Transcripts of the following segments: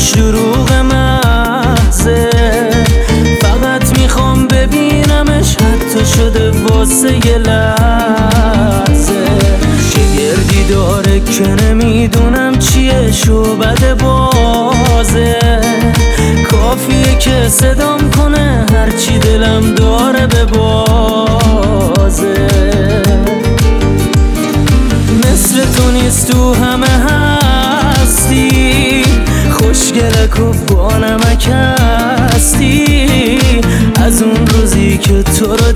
همش دروغ محضه، فقط میخوام ببینمش حتی شده واسه یه لحظه. گردی داره که نمیدونم چیه، شعبده بازه، کافیه که صدام کنه هرچی دلم داره به بازه. مثل تو نیست تو همه هستی، خوشگلک و با نمک هستی. از اون روزی که تو رو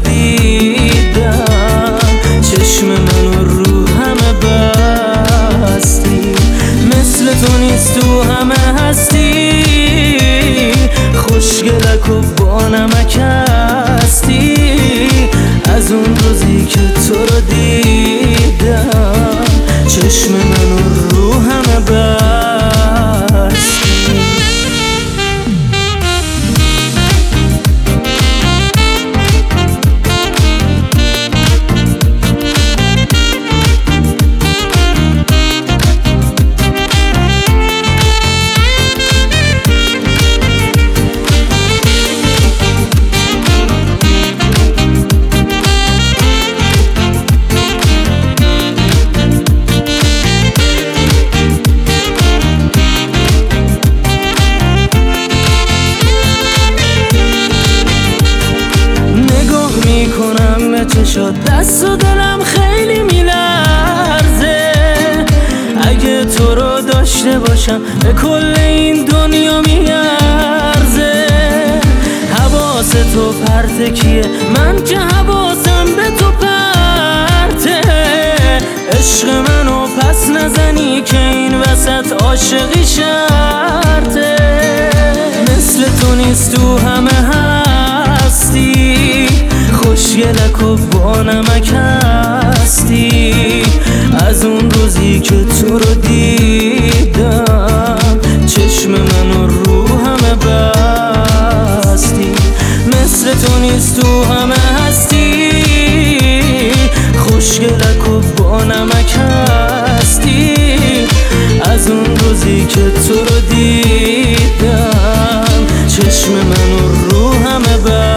دیدم چشم منو رو همه بستی. مثل تو نیست تو همه هستی، خوشگلک و با نمک هستی. از اون روزی که تو رو دیدم چشم منو رو همه بستی. میکنم به چشات، دست و دلم خیلی میلرزه. اگه تو رو داشته باشم به کل این دنیا میارزه. حواس تو پرته کیه، من که حواسم به تو پرته. عشق منو پس نزنی که این وسط عاشقی شرطه. مثل تو نیست تو همه هستی، خوشگلک و با نمک هستی. از اون روزی که تو رو دیدم چشم منو رو همه بستی. مثل تو نیست تو همه هستی، خوشگلک و با نمک هستی. از اون روزی که تو رو دیدم چشم منو رو همه بستی.